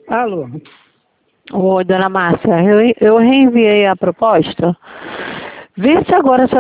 Alô? Oi, dona Márcia, eu reenviei a proposta. Vê se agora a senhora